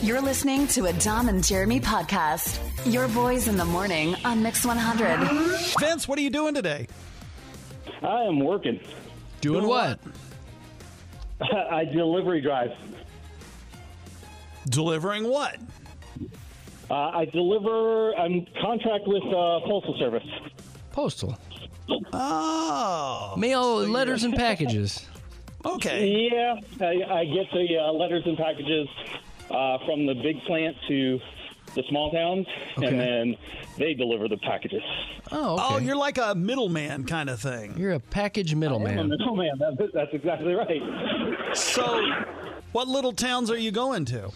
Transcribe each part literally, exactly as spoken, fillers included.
You're listening to a Dom and Jeremy podcast. Your boys in the morning on Mix one hundred. Vince, what are you doing today? I am working. Doing, doing what? what? I delivery drive. Delivering what? Uh, I deliver, I'm contract with uh, Postal Service. Postal. Oh. Mail, so letters, and packages. Okay. Yeah, I, I get the uh, letters and packages uh, from the big plant to the small towns, okay. and then they deliver the packages. Oh, okay. Oh, you're like a middleman kind of thing. You're a package middleman. I'm a middleman. That's, that's exactly right. So, what little towns are you going to?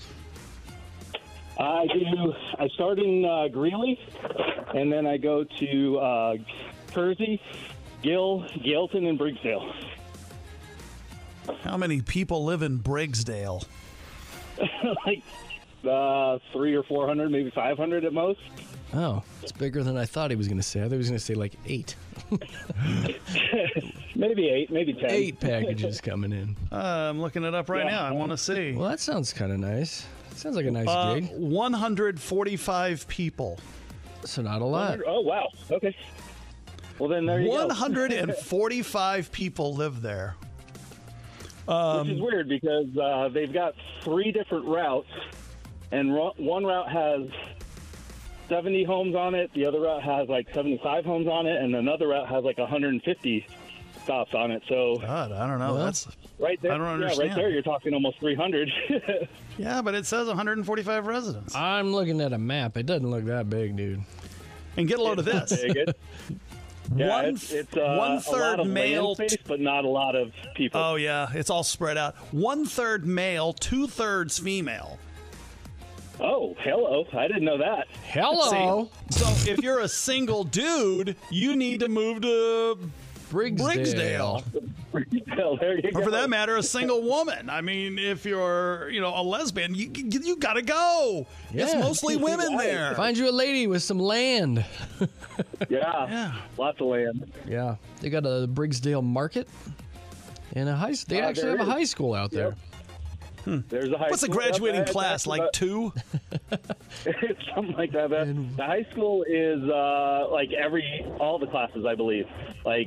I do. I start in uh, Greeley, and then I go to uh, Kersey, Gill, Gailton, and Briggsdale. How many people live in Briggsdale? like uh, three or four hundred, maybe five hundred at most. Oh, it's bigger than I thought he was going to say. I thought he was going to say like eight. maybe eight, maybe ten. Eight packages coming in. Uh, I'm looking it up right yeah. now. I want to see. Well, that sounds kind of nice. Sounds like a nice uh, gig. one hundred forty-five people. So not a lot. Oh, wow. Okay. Well, then there you one hundred forty-five people live there. Um, Which is weird because uh, they've got three different routes, and ro- one route has seventy homes on it, the other route has like seventy-five homes on it, and another route has like one hundred fifty stops on it. So, God, I don't know. Well, That's right there. I don't understand. Yeah, right there, you're talking almost three hundred. Yeah, but it says one hundred forty-five residents. I'm looking at a map. It doesn't look that big, dude. And get a load of this. Yeah, one it's, it's uh, one third a lot of male, land space, but not a lot of people. Oh yeah, it's all spread out. One third male, two thirds female. Oh, hello! I didn't know that. Hello. See, so if you're a single dude, you need to move to Briggsdale. Briggsdale. There you or go. for that matter, a single woman. I mean, if you're, you know, a lesbian, you you, you got to go. Yeah. It's mostly women there. Find you a lady with some land. yeah, yeah, lots of land. Yeah, they got a Briggsdale market and a high. They uh, actually have is. a high school out there. Yep. Hmm. There's a high What's school. the graduating Yep, class? Like about, two? Something like that. The, the high school is uh, like every all the classes, I believe. Like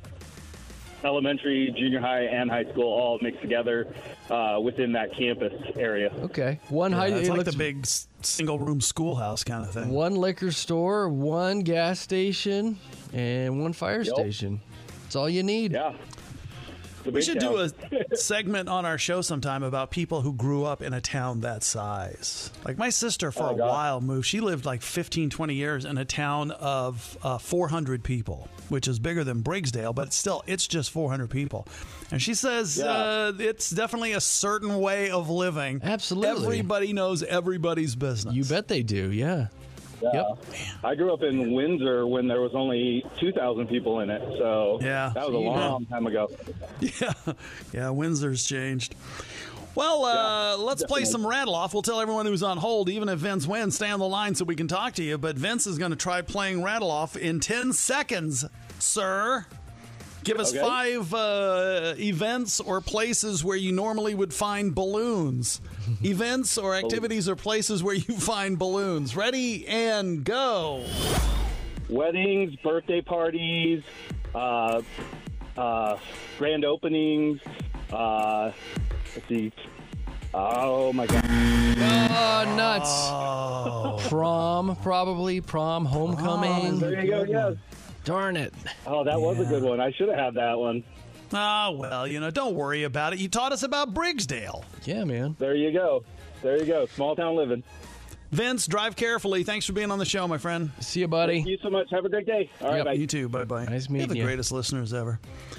elementary, junior high, and high school all mixed together uh, within that campus area. Okay, one Yeah, high. it's it like looks- the big s- single room schoolhouse kind of thing. One liquor store, one gas station, and one fire Yep. station. That's all you need. Yeah. We should do a segment on our show sometime about people who grew up in a town that size. Like my sister for Oh, a God. while moved. She lived like fifteen, twenty years in a town of uh, four hundred people, which is bigger than Briggsdale, but still, it's just four hundred people. And she says Yeah. uh, it's definitely a certain way of living. Absolutely. Everybody knows everybody's business. You bet they do. Yeah. Yeah. Yep. I grew up in Windsor when there was only two thousand people in it, so Yeah. that was So a you long know. time ago. Yeah, yeah, Windsor's changed. Well, uh, Yeah, let's play definitely. some rattle off. We'll tell everyone who's on hold, even if Vince wins, stay on the line so we can talk to you. But Vince is going to try playing rattle off in ten seconds, sir. Give us Okay. five uh, events or places where you normally would find balloons. Events or activities or places where you find balloons. Ready and go. Weddings, birthday parties, uh, uh, grand openings. Uh, let's see. Oh my God! Oh, nuts. Oh, Prom, probably. Prom, homecoming. There you go. Yes. Darn it. Oh, that was a good one. I should have had that one. oh, well, you know, don't worry about it. You taught us about Briggsdale. Yeah, man. There you go. There you go. Small town living. Vince, drive carefully. Thanks for being on the show, my friend. See you, Thank buddy. you so much. Have a great day. All right, Yep, bye. You too. Bye bye. Nice You're meeting the you. greatest listeners ever.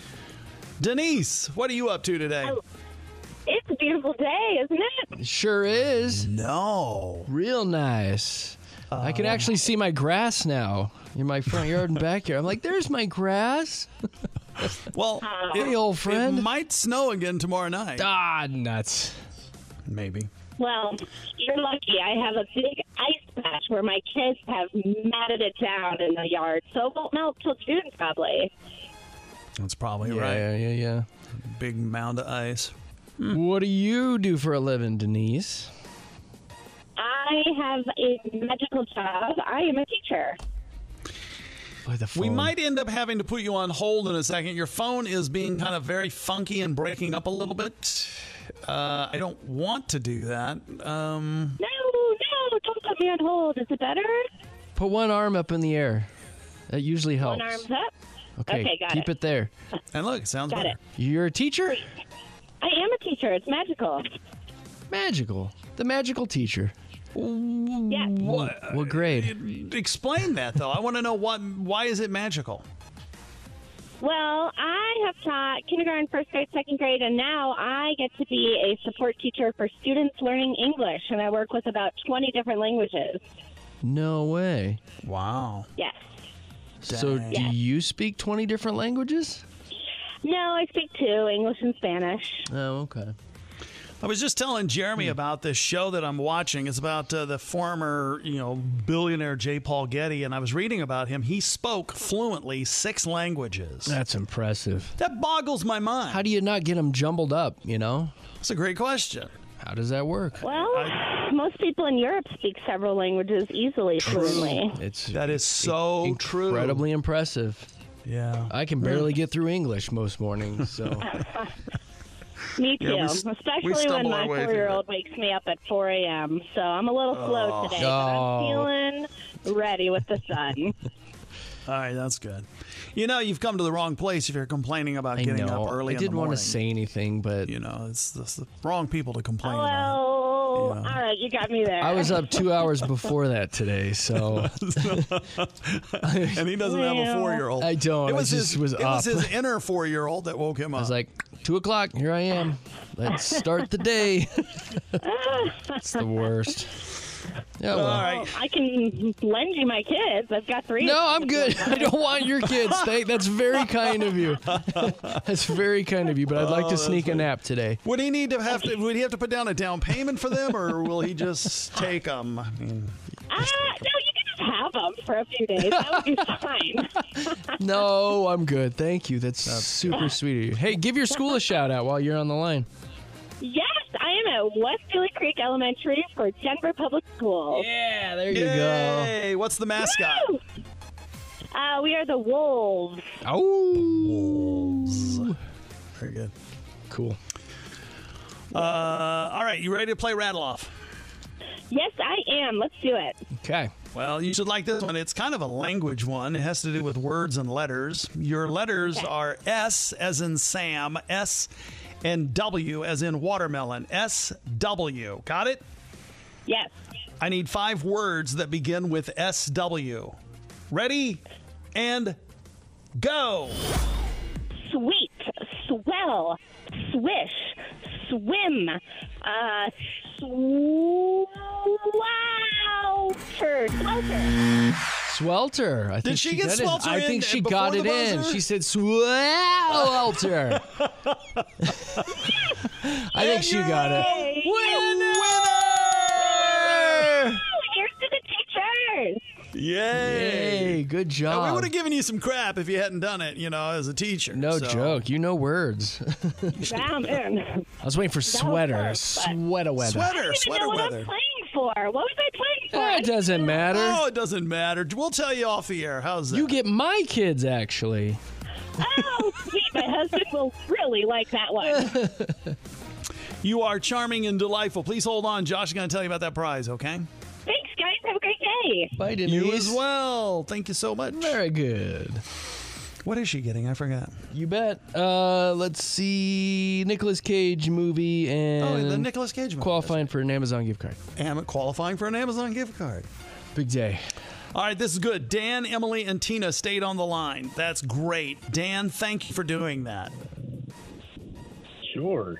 Denise, what are you up to today? It's a beautiful day, isn't it? Sure is. No. Real nice. I can actually see my grass now in my front yard and backyard. I'm like, there's my grass. Well, Hey, it, old friend. it might snow again tomorrow night. Ah, nuts. Maybe. Well, you're lucky. I have a big ice patch where my kids have matted it down in the yard, so it won't melt till June probably. That's probably Yeah, right. yeah, yeah, yeah. Big mound of ice. What do you do for a living, Denise? I have a magical job. I am a teacher. By the phone. We might end up having to put you on hold in a second. Your phone is being kind of very funky and breaking up a little bit. Uh, I don't want to do that. Um, No, no, don't put me on hold. Is it better? Put one arm up in the air. That usually helps. One arm's up. Okay, Okay, got keep it. it there. and look, it sounds Got better. it. You're a teacher? I am a teacher. It's magical. Magical. The magical teacher. Yeah. What? What grade? Explain that, though. I want to know what. Why is it magical? Well, I have taught kindergarten, first grade, second grade, and now I get to be a support teacher for students learning English, and I work with about twenty different languages. No way. Wow. Yes. So do Yes. you speak twenty different languages? No, I speak two, English and Spanish. Oh, okay. I was just telling Jeremy about this show that I'm watching. It's about uh, the former, you know, billionaire J. Paul Getty, and I was reading about him. He spoke fluently six languages. That's impressive. That boggles my mind. How do you not get them jumbled up, you know? That's a great question. How does that work? Well, most people in Europe speak several languages easily, fluently. It's That is so true. incredibly impressive. Yeah. I can barely get through English most mornings, so Me too, Yeah, we s- we especially when stumble my our way through four-year-old wakes me up at four a.m., so I'm a little slow today, but I'm Oh. feeling ready with the sun. All right, that's good. You know, you've come to the wrong place if you're complaining about I getting know. up early I in didn't the want morning. to say anything, but You know, it's, it's the wrong people to complain about. Oh, Yeah. all right, you got me there. I was up two hours before that today, so And he doesn't have a Well, four-year-old. I don't. It was I just his. was it was up. his inner four-year-old that woke him up. I was like, two o'clock, here I am. Let's start the day. It's the worst. Yeah, well. all right. I can lend you my kids. I've got three. No, of them. I'm good. I don't want your kids. Thank, that's very kind of you. That's very kind of you, but I'd like to sneak a nap today. Would he need to have to? Would he have to put down a down payment for them, or will he just take them? I mean, Ah, no, you can just have them for a few days. That would be fine. No, I'm good. Thank you. That's super sweet of you. Hey, give your school a shout out while you're on the line. Yes, I am at West Billy Creek Elementary for Denver Public Schools. Yeah, there you yay! What's the mascot? Woo! Uh, we are the Wolves. go. Oh, Very good. cool. Uh, all right, you ready to play Rattle Off? Yes, I am. Let's do it. Okay. Well, you should like this one. It's kind of a language one. It has to do with words and letters. Your letters Okay. are S as in Sam, S, and W as in watermelon. S W. Got it? Yes. I need five words that begin with S W. Ready? And go. Sweet, swell, swish, swim, uh, swelter, swelter. Swelter. I think she get got it. swelter I in think she before got the it in. buzzer? She said swelter. I think she got it. Hey, Winner! here's to the teachers. Yay! Hey, good Uh, job. we would have given you some crap if you hadn't done it, you know, as a teacher. No so. joke. You know words. Down in. I was waiting for sweater. close, but- Sweater weather. Sweater, I don't even sweater know what weather. I'm playing for. What was I playing for? Eh, it doesn't matter. Oh, it doesn't matter. We'll tell you off the air. How's that? You get my kids, actually. Oh, sweet. My husband will really like that one. You are charming and delightful. Please hold on. Josh is going to tell you about that prize, okay? Thanks, guys. Have a great day. Bye, Denise. You as well. Thank you so much. Very good. What is she getting? I forgot. You bet. Uh, let's see. Nicolas Cage movie and Oh, the Nicolas Cage movie. qualifying for an Amazon gift card. Am qualifying for an Amazon gift card. Big day. All right, this is good. Dan, Emily, and Tina stayed on the line. That's great. Dan, thank you for doing that. Sure.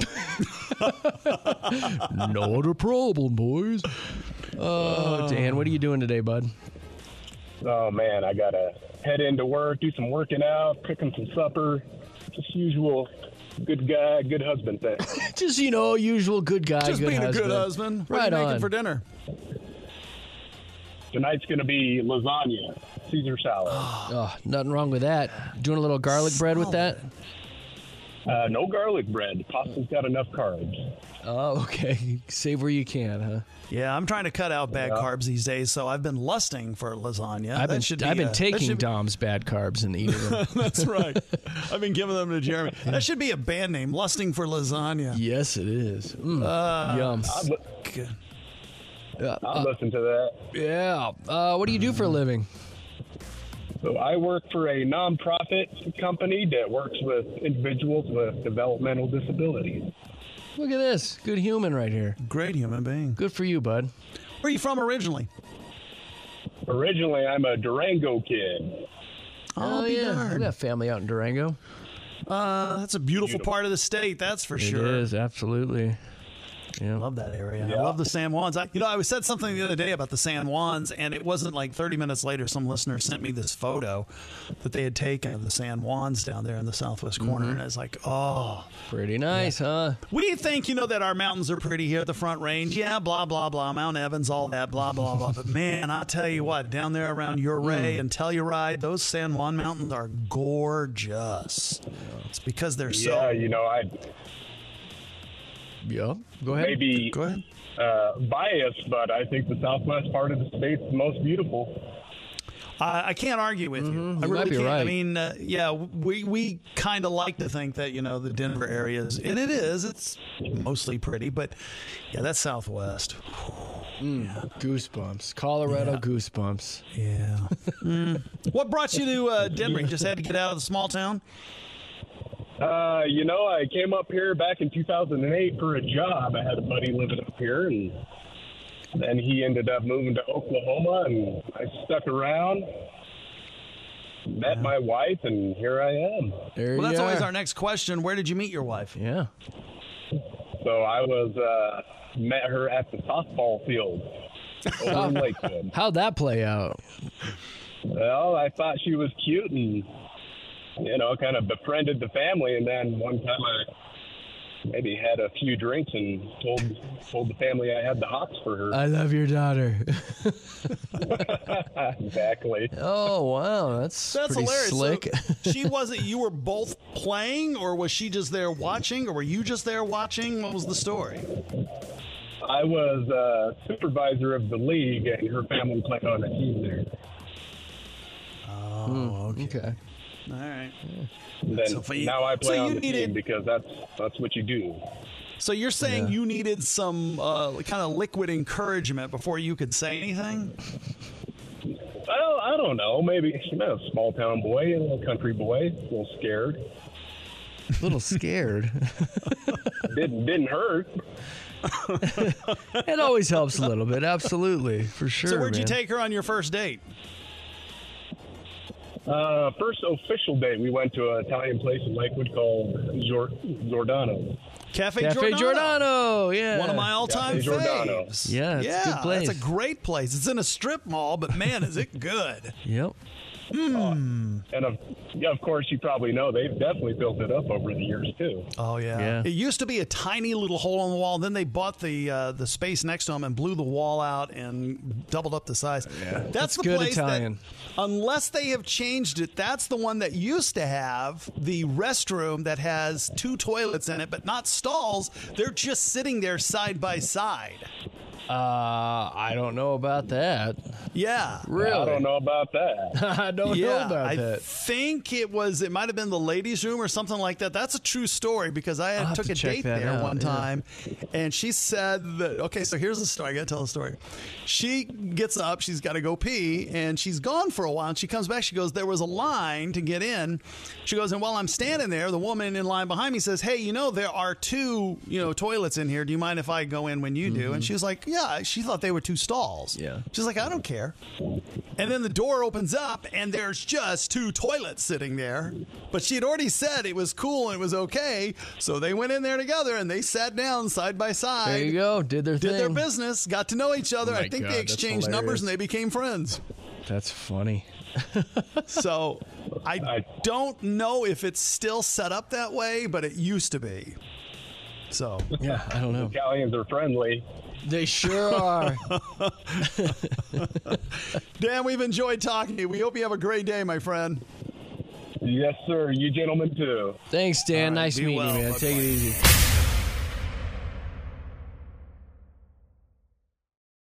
Not a problem, boys. Oh, Dan, what are you doing today, bud? Oh man, I gotta head into work, do some working out, cooking some supper. Just usual good guy, good husband thing. Just, you know, usual good guy, Just good being husband. a good husband. What Right are you making on. for dinner? Tonight's gonna be lasagna, Caesar salad. Oh, nothing wrong with that. Doing a little garlic bread with that? Uh, no garlic bread. Pasta's got enough carbs. Oh, okay. Save where you can, huh? Yeah, I'm trying to cut out bad Yeah. carbs these days, so I've been lusting for lasagna. I've That been should be I've been a- that taking should be- Dom's bad carbs and eating them. That's right. I've been giving them to Jeremy. That should be a band name, Lusting for Lasagna. Yes, it is. Mm, yum. I'd, li- Good. Yeah. I'd Uh, listen to that. yeah. Uh, what do you do for a living? So I work for a nonprofit company that works with individuals with developmental disabilities. Look at this. Good human right here. Great human being. Good for you, bud. Where are you from originally? Originally, I'm a Durango kid. I'll be yeah. darned. We got family out in Durango. Uh, that's a beautiful, Beautiful. part of the state, that's for It sure. is, absolutely. Yeah. Love that area. I Yeah. love the San Juans. I, you know, I said something the other day about the San Juans, and it wasn't like thirty minutes later, some listener sent me this photo that they had taken of the San Juans down there in the southwest corner, Mm-hmm. and it's like, oh. Pretty nice, huh? We think, you know, that our mountains are pretty here at the Front Range. Yeah, blah, blah, blah. Mount Evans, all that, blah, blah, blah. But, man, I tell you what, down there around Ouray Mm. and Telluride, those San Juan mountains are gorgeous. It's because they're so... Yeah, you know, I Yeah. Go ahead. maybe Go ahead. uh, biased, but I think the southwest part of the state's the most beautiful. I, I can't argue with you. I Mm-hmm. You really might be can't. I right. mean, uh, yeah, we we kind of like to think that, you know, the Denver area is, and it is. It's mostly pretty, but yeah, that's Southwest. Goosebumps. Colorado goosebumps. Yeah. Mm. What brought you to uh, Denver? You just had to get out of the small town. Uh, you know, I came up here back in two thousand eight for a job. I had a buddy living up here, and then he ended up moving to Oklahoma, and I stuck around, met my wife, and here I am. There Well, that's you always are. our next question. Where did you meet your wife? Yeah. So I was uh, met her at the softball field over in Lakewood. How'd that play out? Well, I thought she was cute and, you know, kind of befriended the family. And then one time I maybe had a few drinks and told told the family I had the hots for her. I love your daughter. Exactly. Oh, wow. That's, That's pretty hilarious. slick. So she wasn't. You were both playing, or was she just there watching, or were you just there watching? What was the story? I was uh, supervisor of the league, and her family played on a team there. Oh, okay. okay. All right. And then So for you- now I play so on you the needed- team because that's that's what you do. So you're saying Yeah. you needed some uh, kind of liquid encouragement before you could say anything? Well, I don't know. Maybe, you know, a small town boy, a little country boy, a little scared. A little scared. Didn't didn't hurt. It always helps a little bit. Absolutely. For sure. So where'd you man. take her on your first date? Uh, first official date, we went to an Italian place in Lakewood called Gior- Giordano. Cafe, Cafe Giordano. Giordano. Yeah. One of my all-time Cafe Giordano. faves. Yeah, it's a yeah, good place. That's a great place. It's in a strip mall, but man, is it good. Yep. And of, yeah, of course, you probably know they've definitely built it up over the years too. Oh yeah. Yeah. It used to be a tiny little hole in the wall. Then they bought the uh, the space next to them and blew the wall out and doubled up the size. Yeah. That's That's the good place Italian. that, unless they have changed it, that's the one that used to have the restroom that has two toilets in it, but not stalls. They're just sitting there side by side. Uh, I don't know about that. Yeah. Really? I don't know about that. I don't know Yeah, about I that. think it was. It might have been the ladies' room or something like that. That's a true story because I I'll had, have took to a check date that there out, one yeah. time, and she said that. Okay, so here's the story. I got to tell the story. She gets up. She's got to go pee, and she's gone for a while. And she comes back. She goes, "There was a line to get in." She goes, and while I'm standing there, the woman in line behind me says, "Hey, you know there are two, you know, toilets in here. Do you mind if I go in when you do?" And she was like, "Yeah." She thought they were two stalls. Yeah. She's like, "I don't care." And then the door opens up, and there's just two toilets sitting there. But she had already said it was cool and it was okay. So they went in there together, and they sat down side by side. There you go. Did their Did thing. their business, got to know each other. Oh I my think God, they that's exchanged numbers, hilarious. and they became friends. That's funny. So I I- don't know if it's still set up that way, but it used to be. So Yeah, I don't know. Italians are friendly. They sure are. Dan, we've enjoyed talking to you. We hope you have a great day, my friend. You Yes, sir. You gentlemen, too. Thanks, Dan. All right, nice be meeting well. you, man. Bye-bye. Take it easy.